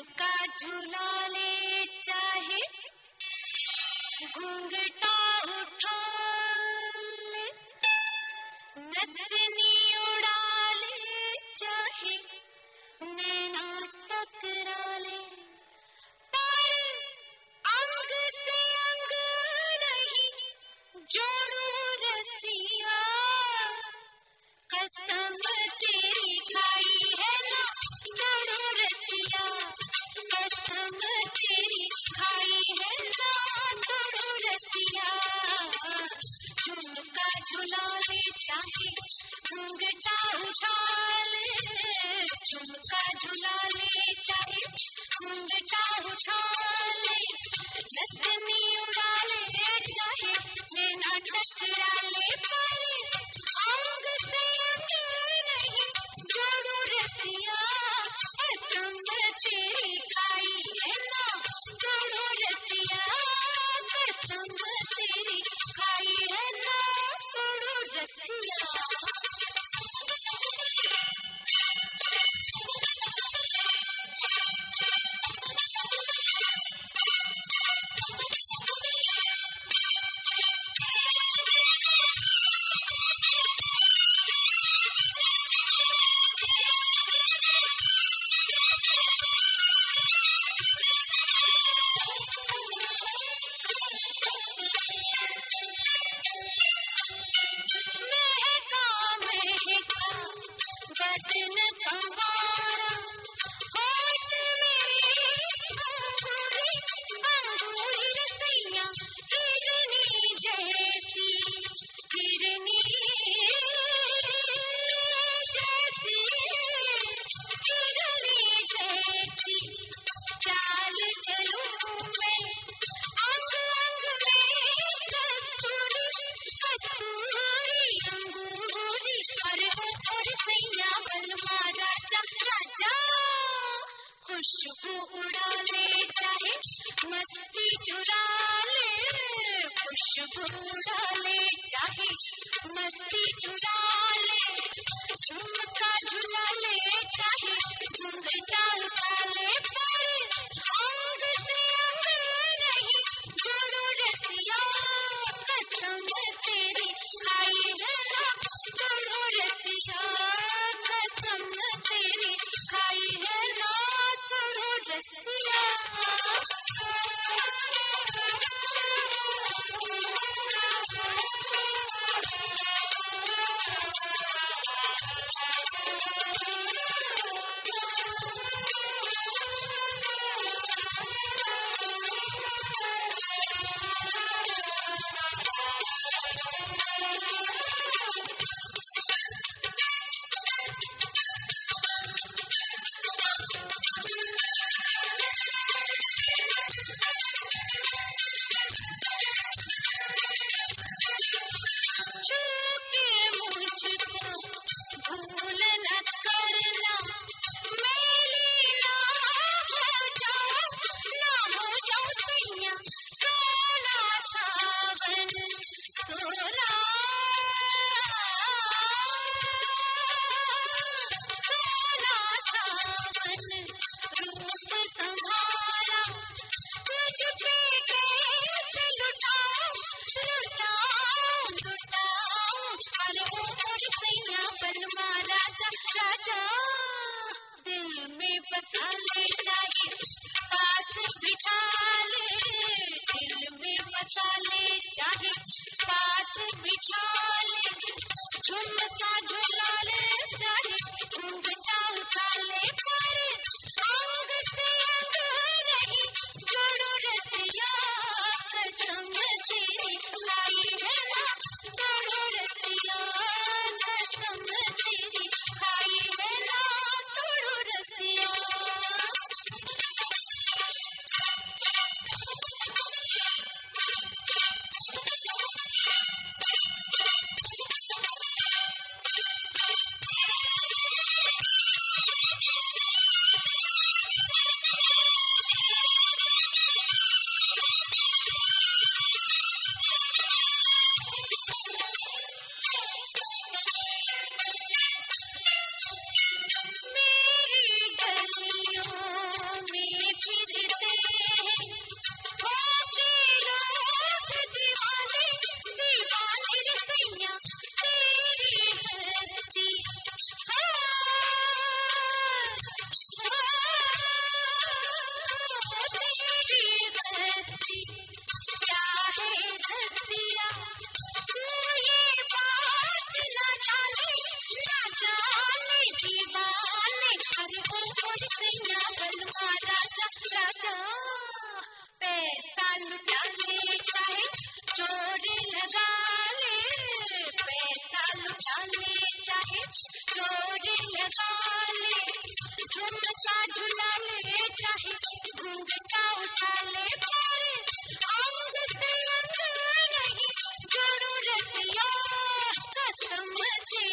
झुमका झुला ले चाहे घूंघटा उठा ले, नथनी उड़ा ले चाहे नैना टकरा ले, पर अंग से अंग नहीं जोड़ू रसिया, कसम तेरी खाई है ना जोड़ू रसिया, कसम तेरी खाई है ना जोड़ू रसिया। झुमका झुला ले चाहे घूंघटा उठा ले, झुमका झुला ले चाहे घूंघटा उठा ले, नथनी उड़ा ले चाहे नैना टकरा ले, पर अंग से अंग नहीं जोड़ू रसिया, कसम तेरी खाई है ना जोड़ू रसिया, कसम तेरी खाई है ना जोड़ू रसिया। बदन तुम्हारा होठ में अंगूरी रसैया, हिरनी जैसी हिरनी जैसी हिरनी जैसी चाल चलूं मैं, अंग अंग में कस्तूरी कस्तूरी अंगूरी, अरे और सैया बलवा राजा राजा, खुशबू उड़ा ले चाहे मस्ती चुरा ले, खुशबू उड़ा ले चाहे मस्ती चुरा ले, झुमका झुला ले चाहे घूंघटा उठा ले, पर अंग से अंग नहीं जोड़ू रसिया, कसम तेरी खाई है ना जोड़ू रसिया, कसम तेरी खाई है ना जोड़ू रसिया। भूल न करना मेरी ना हो जाओ सैया, सोना सावन सोना सोना सावन रूप संभारा, तुझ पे कैसे लुटाऊं लुटाऊं लुटाऊं, अरे और सैया बनवा राजा राजा, दिल में बसा ले चाहे पास बिठा ले, दिल में बसा ले चाहे पास बिठा ले, झुमका झुला ले चाहे घूंघटा उठा ले, पर अंग से अंग नहीं जोड़ू रसिया, कसम तेरी खाई है ना जोड़ू रसिया, कसम तेरी खाई है ना जोड़ू रसिया। सी क्या है रसिया, तू ये बात न जाने दीवाने। अरे ओ सैया बलवा राजा राजा, पैसा लुटा ले चाहे चोर लगा ले, पैसा लुटा ले चाहे चोर लगा ले, झुमका झुला ले चाहे घूंघटा उठा ले, अंग से अंग नहीं जोड़ो रसिया कसम दे